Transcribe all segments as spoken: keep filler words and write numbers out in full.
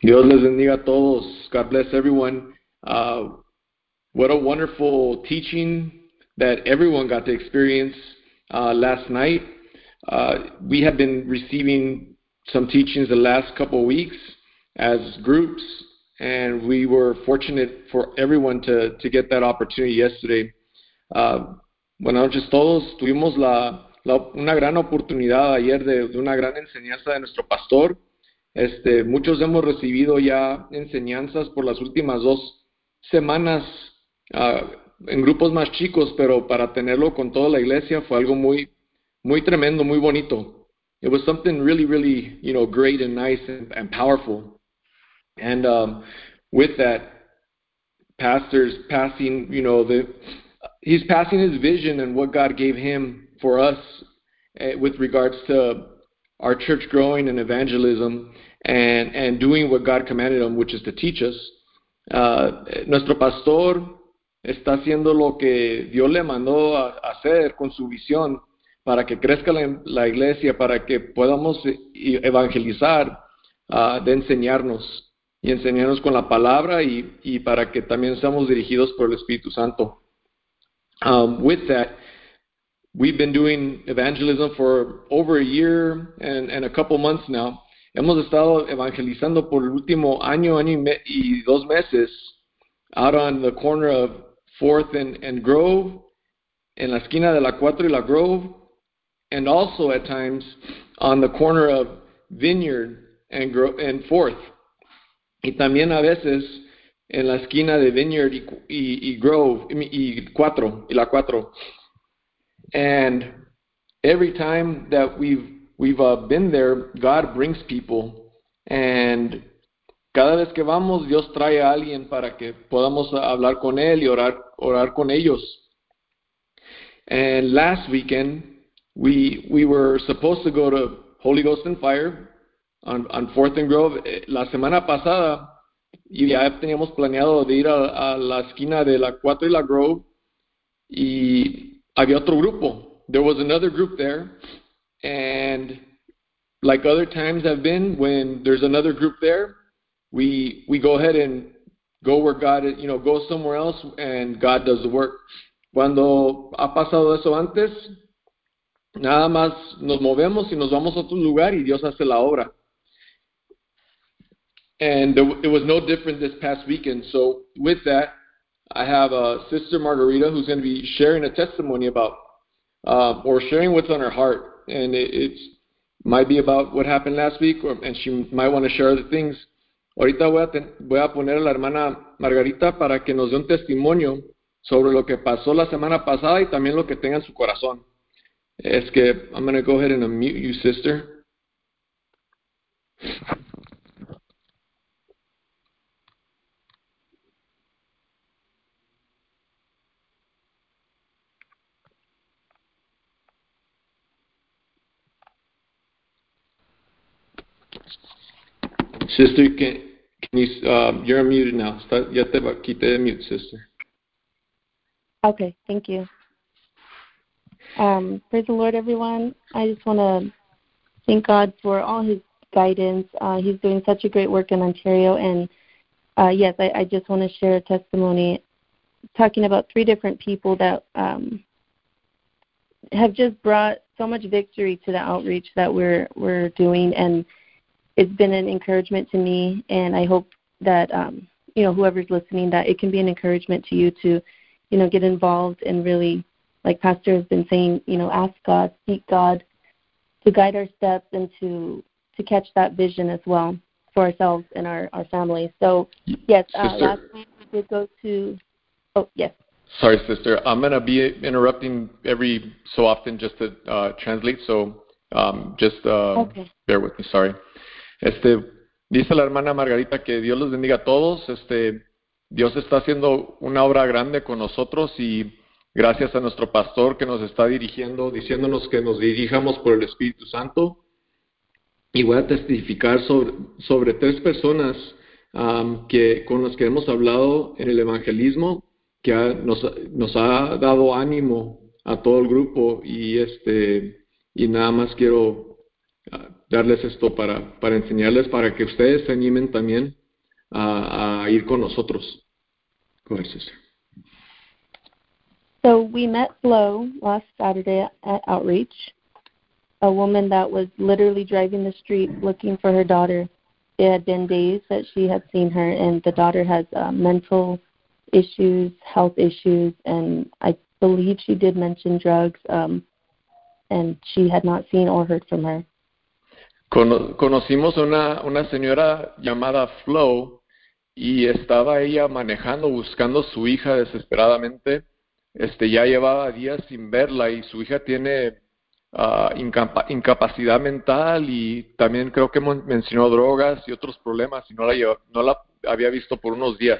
Dios les bendiga a todos. God bless everyone. Uh, what a wonderful teaching that everyone got to experience uh, last night. Uh, we have been receiving some teachings the last couple of weeks as groups, and we were fortunate for everyone to, to get that opportunity yesterday. Uh, buenas noches todos. Tuvimos la, la, una gran oportunidad ayer de, de una gran enseñanza de nuestro pastor. Este, muchos hemos recibido ya enseñanzas por las últimas dos semanas uh, en grupos más chicos, pero para tenerlo con toda la iglesia fue algo muy, muy tremendo, muy bonito. It was something really, really, you know, great and nice and, and powerful. And um, with that, pastor's passing, you know, the he's passing his vision and what God gave him for us uh, with regards to our church growing and evangelism and, and doing what God commanded him, which is to teach us. Uh, nuestro pastor está haciendo lo que Dios le mandó a, a hacer con su visión para que crezca la, la iglesia, para que podamos evangelizar, uh, de enseñarnos y enseñarnos con la palabra y, y para que también seamos dirigidos por el Espíritu Santo. Um, with that, we've been doing evangelism for over a year and, and a couple months now. Hemos estado evangelizando por el último año, año y, me, y dos meses out on the corner of fourth and, and Grove, en la esquina de la cuatro y la Grove, and also at times on the corner of Vineyard and, Gro- and fourth. Y también a veces en la esquina de Vineyard y, y, y Grove y cuatro y la cuatro. And every time that we've we've uh, been there, God brings people, and cada vez que vamos, Dios trae a alguien para que podamos hablar con él y orar orar con ellos. And last weekend, we we were supposed to go to Holy Ghost and Fire on on Fourth and Grove. La semana pasada, y ya teníamos planeado de ir a, a la esquina de la cuatro y la Grove, y había otro grupo. There was another group there, and like other times have been, when there's another group there, we we go ahead and go where God, you know, go somewhere else, and God does the work. Cuando ha pasado eso antes, nada más nos movemos y nos vamos a otro lugar y Dios hace la obra. And there, it was no different this past weekend. So with that, I have uh, Sister Margarita who's going to be sharing a testimony about, uh, or sharing what's on her heart. And it it's, might be about what happened last week, or, and she might want to share other things. Ahorita voy a, ten, voy a poner a la hermana Margarita para que nos dé un testimonio sobre lo que pasó la semana pasada y también lo que tenga en su corazón. Es que I'm going to go ahead and unmute you, sister. Sister, can, can you, um, you're muted now. Está, ya te quité de mute, sister. Okay, thank you. Um, praise the Lord, everyone. I just want to thank God for all his guidance. Uh, he's doing such a great work in Ontario. And uh, yes, I, I just want to share a testimony talking about three different people that um, have just brought so much victory to the outreach that we're we're doing. And it's been an encouragement to me. And I hope that, um, you know, whoever's listening, that it can be an encouragement to you to, you know, get involved and really, like Pastor has been saying, you know, ask God, seek God to guide our steps and to to catch that vision as well for ourselves and our, our families. So, yes, uh, last week we did go to, oh, yes. Sorry, sister. I'm going to be interrupting every so often just to uh, translate, so um, just uh, okay. bear with me, sorry. Este, dice la hermana Margarita que Dios los bendiga a todos. Este, Dios está haciendo una obra grande con nosotros y gracias a nuestro pastor que nos está dirigiendo, diciéndonos que nos dirijamos por el Espíritu Santo. Y voy a testificar sobre, sobre tres personas um, que, con las que hemos hablado en el evangelismo, que ha, nos, nos ha dado ánimo a todo el grupo. Y, este, y nada más quiero uh, darles esto para, para enseñarles, para que ustedes se animen también a, a ir con nosotros. Go ahead, sister. So we met Flo last Saturday at Outreach, a woman that was literally driving the street looking for her daughter. It had been days that she had seen her, and the daughter has uh, mental issues, health issues, and I believe she did mention drugs, um, and she had not seen or heard from her. Cono- conocimos una, una señora llamada Flo y estaba ella manejando, buscando a su hija desesperadamente. Este, ya llevaba días sin verla y su hija tiene ah, incapa- incapacidad mental y también creo que mon- mencionó drogas y otros problemas y no la, lleva- no la había visto por unos días.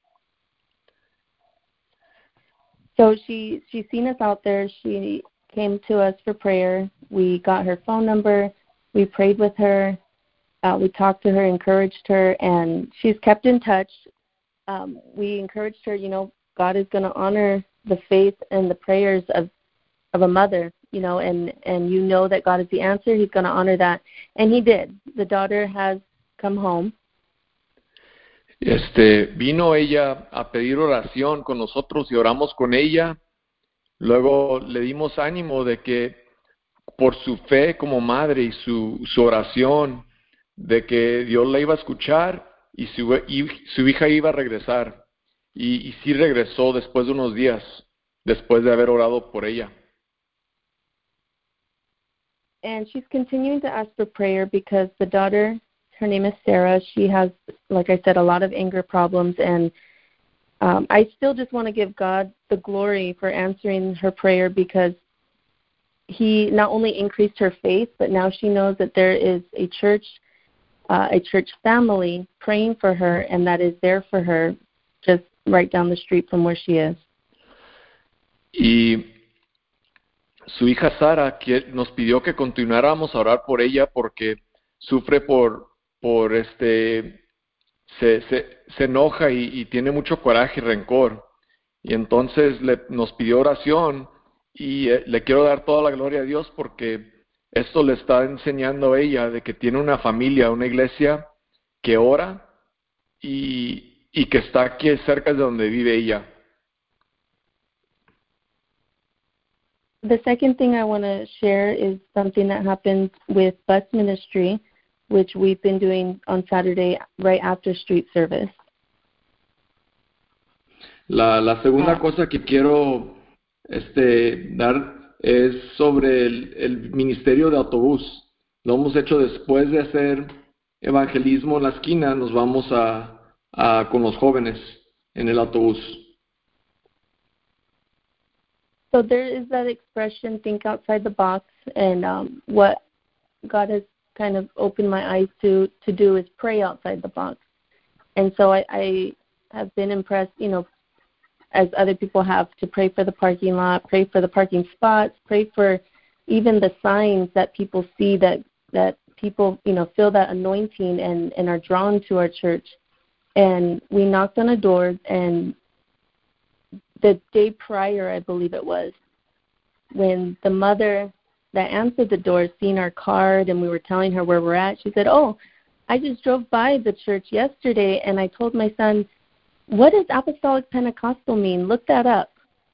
So she she's seen us out there. She came to us for prayer. We got her phone number. We prayed with her. Uh, we talked to her, encouraged her, and she's kept in touch. Um, we encouraged her, you know, God is going to honor the faith and the prayers of, of a mother, you know, and, and you know that God is the answer. He's going to honor that. And he did. The daughter has come home. Este, vino ella a pedir oración con nosotros y oramos con ella. Luego le dimos ánimo de que por su fe como madre y su, su oración, de que Dios la iba a escuchar y su, y su hija iba a regresar. Y, y sí regresó después de unos días, después de haber orado por ella. And she's continuing to ask for prayer because the daughter, her name is Sarah, she has, like I said, a lot of anger problems. And um, I still just want to give God the glory for answering her prayer because he not only increased her faith, but now she knows that there is a church, uh, a church family praying for her, and that is there for her just right down the street from where she is. Y su hija Sara que nos pidió que continuáramos a orar por ella porque sufre por, por este, se, se, se enoja y, y tiene mucho coraje y rencor. Y entonces le, nos pidió oración y eh, le quiero dar toda la gloria a Dios porque esto le está enseñando a ella de que tiene una familia, una iglesia que ora y, y que está aquí cerca de donde vive ella. The second thing I want to share is something that happened with bus ministry, which we've been doing on Saturday right after street service. La, la segunda cosa que quiero este, dar es sobre el, el ministerio de autobús. Lo hemos hecho después de hacer evangelismo en la esquina, nos vamos a, a con los jóvenes en el autobús. So there is that expression, think outside the box, and um, what God has kind of opened my eyes to, to do is pray outside the box. And so I, I have been impressed, you know, as other people have, to pray for the parking lot, pray for the parking spots, pray for even the signs that people see, that, that people, you know, feel that anointing and, and are drawn to our church. And we knocked on a door, and the day prior, I believe it was, when the mother that answered the door seen our card and we were telling her where we're at, she said, oh, I just drove by the church yesterday and I told my son, what does Apostolic Pentecostal mean? Look that up.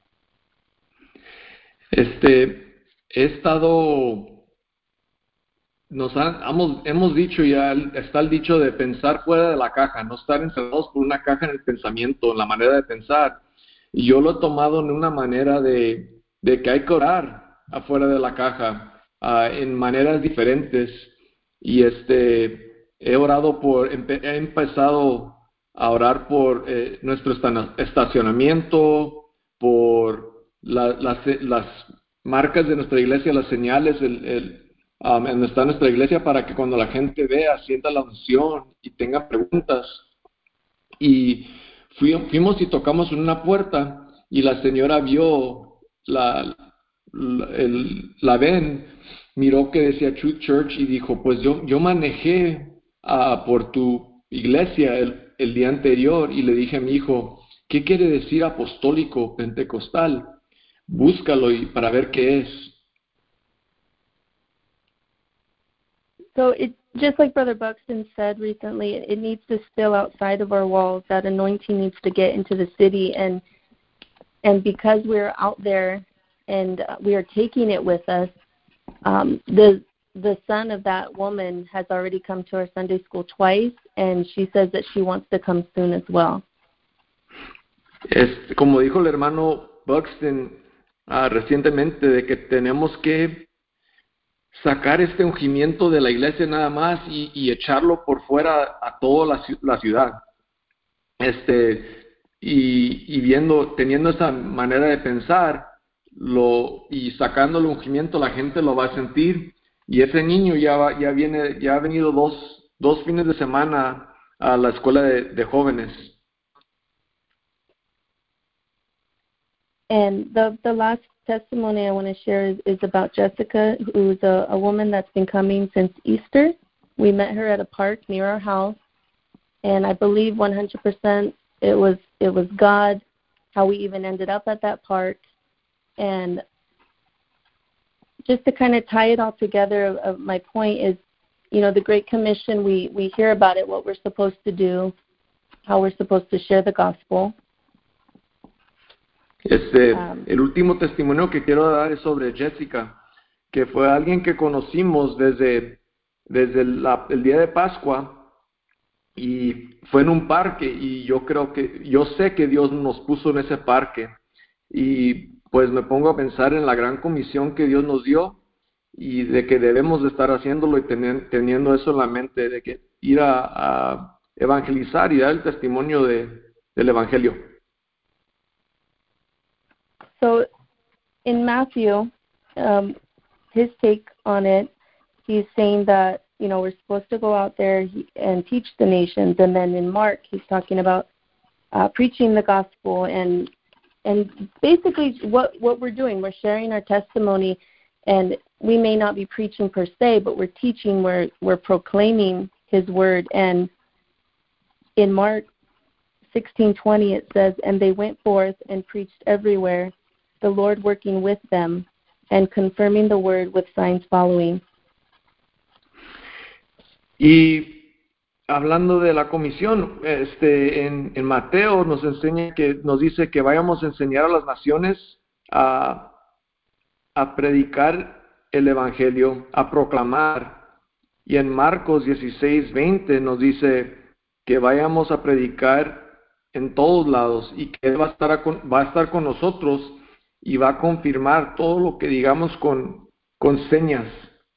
Este, he estado, nos han, hemos, hemos dicho ya, está el dicho de pensar fuera de la caja, no estar encerrados por una caja en el pensamiento, en la manera de pensar. Y yo lo he tomado en una manera de, de que hay que orar afuera de la caja, uh, en maneras diferentes. Y este, he orado por, empe, he empezado a orar por eh, nuestro estacionamiento, por la, las, las marcas de nuestra iglesia, las señales, el, el, um, en está nuestra iglesia, para que cuando la gente vea, sienta la unción y tenga preguntas. Y fuimos y tocamos en una puerta y la señora vio la, la, el, la ven, miró que decía Truth Church y dijo, pues yo, yo manejé uh, por tu iglesia el, el día anterior y le dije a mi hijo, ¿qué quiere decir apostólico pentecostal? Búscalo y para ver qué es. So it just like Brother Buxton said recently, it needs to spill outside of our walls. That anointing needs to get into the city, and and because we're out there and we are taking it with us, um, the the son of that woman has already come to our Sunday school twice, and she says that she wants to come soon as well. Es, como dijo el hermano Buxton uh, recientemente, de que tenemos que sacar este ungimiento de la iglesia nada más y, y echarlo por fuera a toda la, la ciudad. Este, y, y viendo, teniendo esa manera de pensar, lo, y sacando el ungimiento, la gente lo va a sentir. Y ese niño ya va, ya viene, ya ha venido dos, dos fines de semana a la escuela de, de jóvenes. And the the last testimony I want to share is, is about Jessica, who's a, a woman that's been coming since Easter. We met her at a park near our house, and I believe one hundred percent it was it was God, how we even ended up at that park. And just to kind of tie it all together, uh, my point is, you know, the Great Commission, we, we hear about it, what we're supposed to do, how we're supposed to share the gospel. Este, um, el último testimonio que quiero dar es sobre Jessica, que fue alguien que conocimos desde, desde la, el día de Pascua, y fue en un parque, y yo creo que, yo sé que Dios nos puso en ese parque, y pues me pongo a pensar en la gran comisión que Dios nos dio, y de que debemos de estar haciéndolo y tener, teniendo eso en la mente, de que ir a, a evangelizar y dar el testimonio de, del Evangelio. So in Matthew, um, his take on it, he's saying that, you know, we're supposed to go out there and teach the nations. And then in Mark, he's talking about uh, preaching the gospel. And and basically what, what we're doing, we're sharing our testimony. And we may not be preaching per se, but we're teaching, we're, we're proclaiming his word. And in Mark sixteen twenty, it says, and they went forth and preached everywhere, the Lord working with them and confirming the word with signs following. Y hablando de la comisión, este, en, en Mateo nos enseña que nos dice que vayamos a enseñar a las naciones a, a predicar el evangelio, a proclamar. Y en Marcos dieciséis veinte nos dice que vayamos a predicar en todos lados y que Él va a estar, a, va a estar con nosotros y va a confirmar todo lo que digamos con, con señas.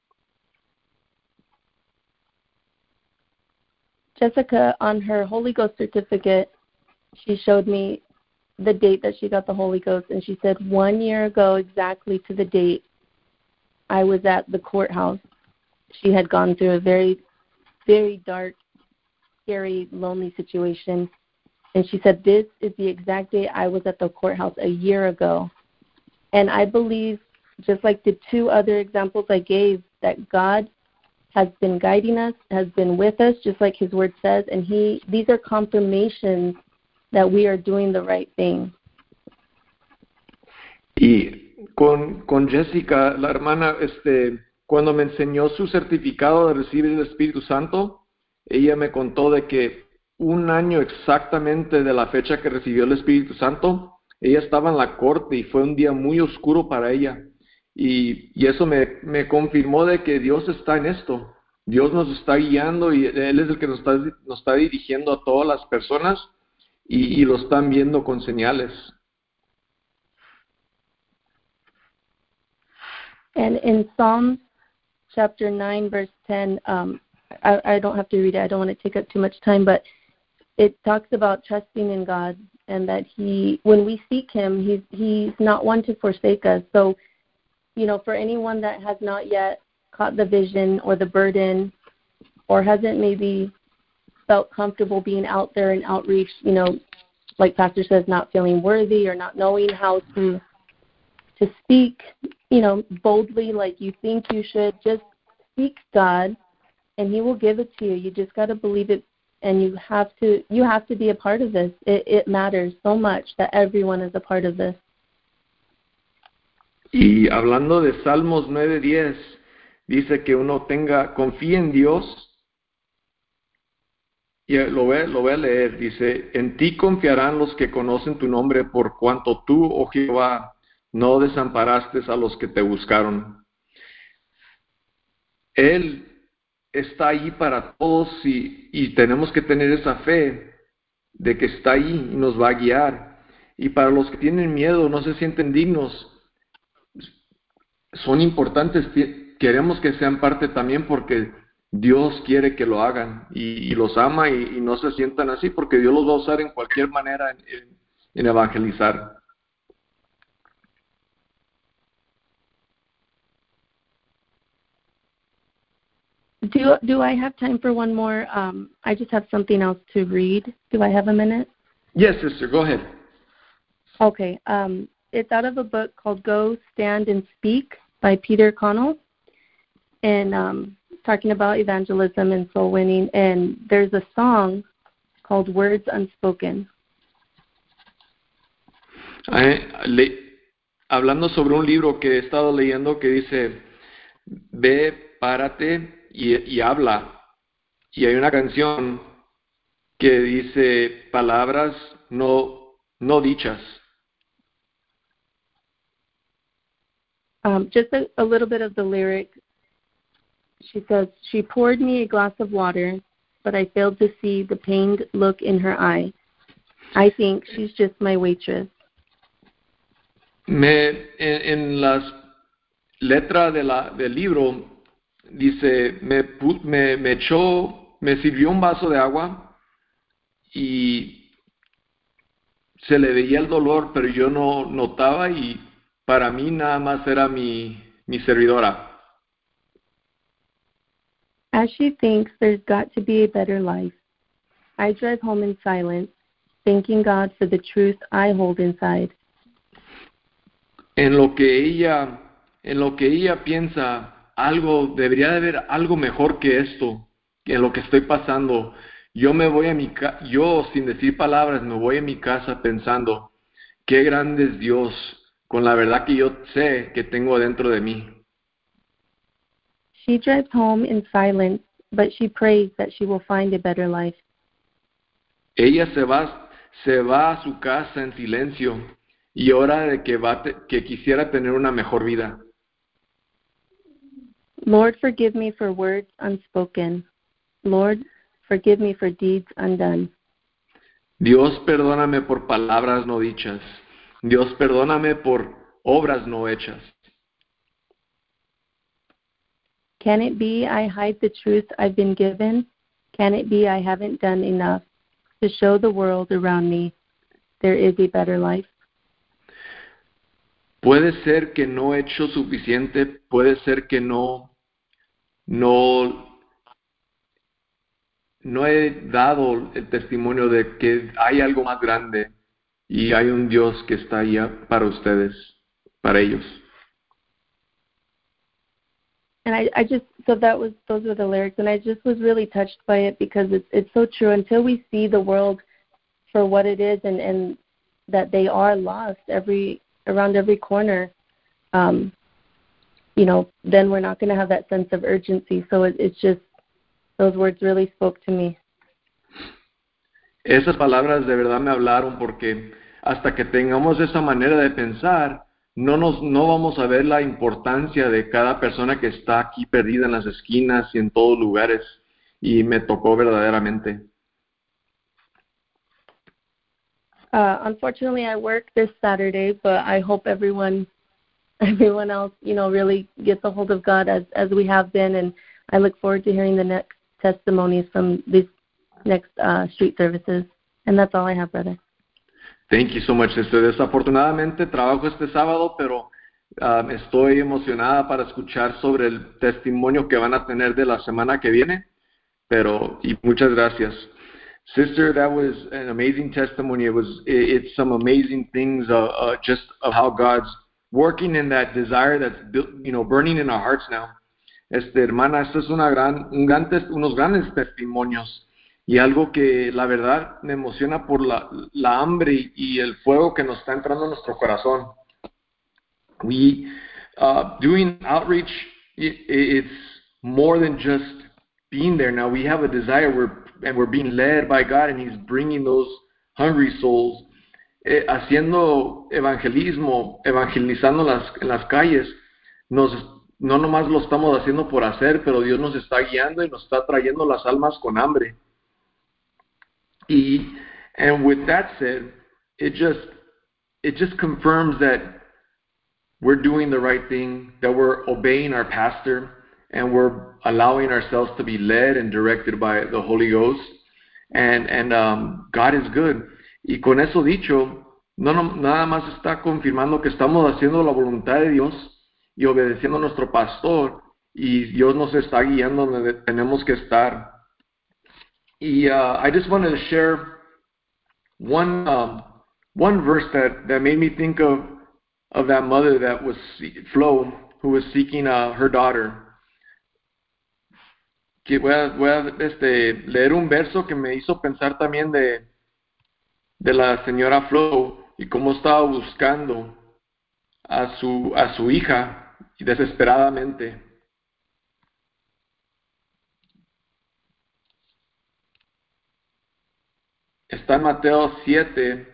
Jessica, on her Holy Ghost certificate, she showed me the date that she got the Holy Ghost, and she said one year ago exactly to the date, I was at the courthouse. She had gone through a very, very dark, scary, lonely situation, and she said this is the exact date I was at the courthouse a year ago. And I believe, just like the two other examples I gave, that God has been guiding us, has been with us, just like his word says, and he these are confirmations that we are doing the right thing. Y con, con Jessica, la hermana, este, cuando me enseñó su certificado de recibir el Espíritu Santo, ella me contó de que un año exactamente de la fecha que recibió el Espíritu Santo, ella estaba en la corte y fue un día muy oscuro para ella. Y, y eso me, me confirmó de que Dios está en esto. Dios nos está guiando y Él es el que nos está, nos está dirigiendo a todas las personas y, y lo están viendo con señales. And in Psalm chapter nine, verse ten, um, I, I don't have to read it. I don't want to take up too much time, but it talks about trusting in God and that He, when we seek Him, He's He's not one to forsake us. So, you know, for anyone that has not yet caught the vision or the burden or hasn't maybe felt comfortable being out there and outreach, you know, like Pastor says, not feeling worthy or not knowing how to to speak, you know, boldly like you think you should, just seek God and He will give it to you. You just got to believe it, and you have to you have to be a part of this. It, it matters so much that everyone is a part of this. Y hablando de Salmos nueve diez, dice que uno tenga, confíe en Dios. Y lo voy, lo voy a leer, dice, en ti confiarán los que conocen tu nombre, por cuanto tú, oh Jehová, no desamparaste a los que te buscaron. Él está ahí para todos y, y tenemos que tener esa fe de que está ahí y nos va a guiar. Y para los que tienen miedo, no se sienten dignos, son importantes, queremos que sean parte también porque Dios quiere que lo hagan y, y los ama y, y no se sientan así porque Dios los va a usar en cualquier manera en, en, en evangelizar. Do do I have time for one more? Um, I just have something else to read. Do I have a minute? Yes, sister, go ahead. Okay. Um, it's out of a book called Go, Stand, and Speak by Peter Connell. And um, talking about evangelism and soul winning. And there's a song called Words Unspoken. Eh, le, hablando sobre un libro que he estado leyendo que dice, ve, párate y, y habla. Y hay una canción que dice palabras no, no dichas. Um, just a, a little bit of the lyric. She says, she poured me a glass of water, but I failed to see the pained look in her eye. I think she's just my waitress. Me, en, en las letras de la, del libro dice, me, me, me echó, me sirvió un vaso de agua y se le veía el dolor, pero yo no notaba y para mí nada más era mi, mi servidora. As she thinks there's got to be a better life, I drive home in silence, thanking God for the truth I hold inside. En lo que ella, en lo que ella piensa, algo, debería de haber algo mejor que esto, que en lo que estoy pasando. Yo me voy a mi ca yo sin decir palabras me voy a mi casa pensando, qué grande es Dios, con la verdad que yo sé que tengo dentro de mí. She drives home in silence, but she prays that she will find a better life. Ella se va, se va a su casa en silencio y ora de que, va te, que quisiera tener una mejor vida. Lord, forgive me for words unspoken. Lord, forgive me for deeds undone. Dios, perdóname por palabras no dichas. Dios, perdóname por obras no hechas. Can it be I hide the truth I've been given? Can it be I haven't done enough to show the world around me there is a better life? Puede ser que no he hecho suficiente, puede ser que no, no, no he dado el testimonio de que hay algo más grande y hay un Dios que está allá para ustedes, para ellos. And I, I just, so that was, those were the lyrics, and I just was really touched by it because it's, it's so true. Until we see the world for what it is and, and that they are lost every, around every corner, um, you know, then we're not going to have that sense of urgency. So it, it's just, those words really spoke to me. Esas palabras de verdad me hablaron porque hasta que tengamos esa manera de pensar, no nos no vamos a ver la importancia de cada persona que está aquí perdida en las esquinas y en todos lugares, y me tocó verdaderamente. Uh, unfortunately, I work this Saturday, but I hope everyone, everyone else, you know, really gets a hold of God as as we have been, and I look forward to hearing the next testimonies from these next uh, street services. And that's all I have, brother. Thank you so much, sister. Desafortunadamente trabajo este sábado, pero um, estoy emocionada para escuchar sobre el testimonio que van a tener de la semana que viene. Pero y muchas gracias, sister. That was an amazing testimony. It was it, it's some amazing things, uh, uh, just of how God's working in that desire that's you know burning in our hearts now. Este hermana, esto es una gran, un gran tes, unos grandes testimonios. Y algo que la verdad me emociona por la, la hambre y el fuego que nos está entrando en nuestro corazón. We, uh, doing outreach it, it's more than just being there. Now we have a desire, we're, and we're being led by God, and He's bringing those hungry souls, eh, haciendo evangelismo, evangelizando las, en las calles. Nos, no nomás lo estamos haciendo por hacer, pero Dios nos está guiando y nos está trayendo las almas con hambre. Y, and with that said, it just it just confirms that we're doing the right thing, that we're obeying our pastor, and we're allowing ourselves to be led and directed by the Holy Ghost. And, and um, God is good. Y con eso dicho, no, no, nada más está confirmando que estamos haciendo la voluntad de Dios y obedeciendo a nuestro pastor, y Dios nos está guiando donde tenemos que estar. Y uh, I just wanted to share one um, one verse that, that made me think of of that mother that was Flo, who was seeking uh, her daughter. Que voy a, voy a este, leer un verso que me hizo pensar también de, de la señora Flo y cómo estaba buscando a su, a su hija desesperadamente. Está en Mateo siete.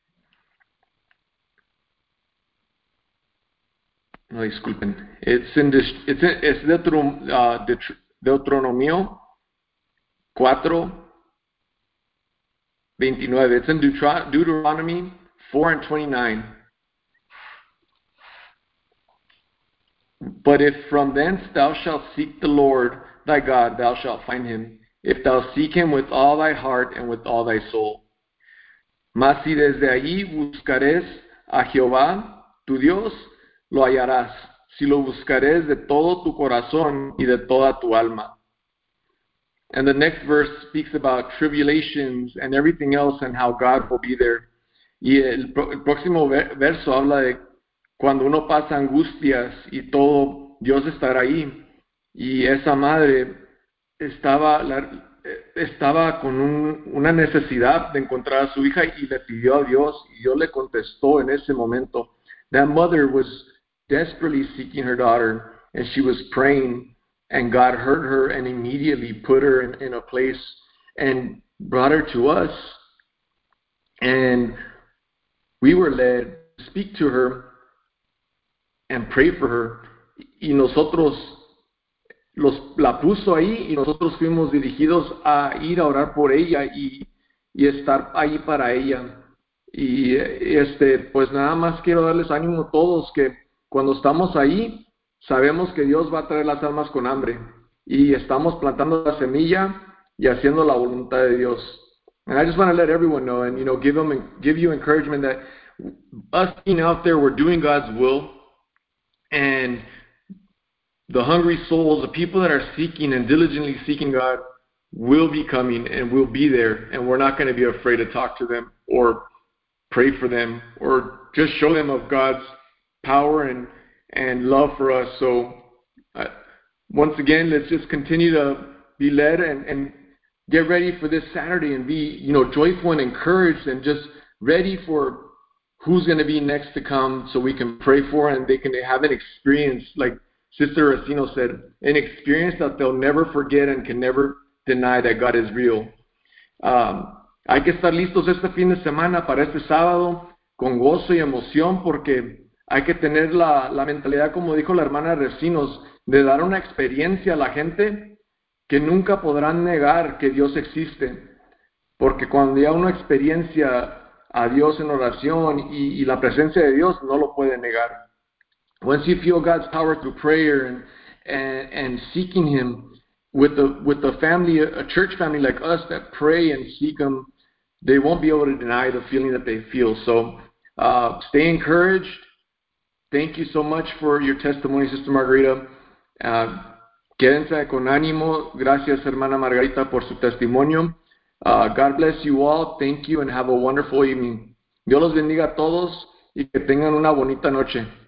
No, disculpen. It's in this, it's in, it's Deuteron, uh, Deuteronomio cuatro veintinueve. It's in Deuter- Deuteronomy four and twenty-nine. But if from thence thou shalt seek the Lord thy God, thou shalt find him, if thou seek him with all thy heart and with all thy soul. Mas si desde allí buscares a Jehová, tu Dios, lo hallarás, si lo buscares de todo tu corazón y de toda tu alma. And the next verse speaks about tribulations and everything else and how God will be there. Y el, el próximo verso habla de cuando uno pasa angustias y todo, Dios estará ahí. Y esa madre estaba, la, estaba con un, una necesidad de encontrar a su hija y le pidió a Dios, y Dios le contestó en ese momento. That mother was desperately seeking her daughter, and she was praying, and God heard her and immediately put her in, in a place and brought her to us. And we were led to speak to her and pray for her. Y nosotros los, la puso ahí, y nosotros fuimos dirigidos a ir a orar por ella y, y estar ahí para ella. Y este, pues nada más quiero darles ánimo a todos que cuando estamos ahí, sabemos que Dios va a traer las almas con hambre, y estamos plantando la semilla y haciendo la voluntad de Dios. And I just want to let everyone know, and you know, give them, give you encouragement that us being out there, we're doing God's will, and the hungry souls, the people that are seeking and diligently seeking God, will be coming and will be there, and we're not going to be afraid to talk to them or pray for them or just show them of God's power and and love for us. So uh, once again, let's just continue to be led and, and get ready for this Saturday and be, you know, joyful and encouraged and just ready for who's going to be next to come, so we can pray for and they can have an experience, like Sister Racino said, an experience that they'll never forget and can never deny that God is real. Um, hay que estar listos este fin de semana para este sábado con gozo y emoción, porque hay que tener la, la mentalidad, como dijo la hermana Recinos, de dar una experiencia a la gente que nunca podrán negar que Dios existe. Porque cuando ya uno experiencia a Dios en oración y, y la presencia de Dios, no lo puede negar. Once you feel God's power through prayer and, and, and seeking Him with the, with the family, a church family like us that pray and seek Him, they won't be able to deny the feeling that they feel. So uh, stay encouraged. Thank you so much for your testimony, Sister Margarita. Uh, quédense con ánimo. Gracias, hermana Margarita, por su testimonio. Uh, God bless you all. Thank you and have a wonderful evening. Dios los bendiga a todos y que tengan una bonita noche.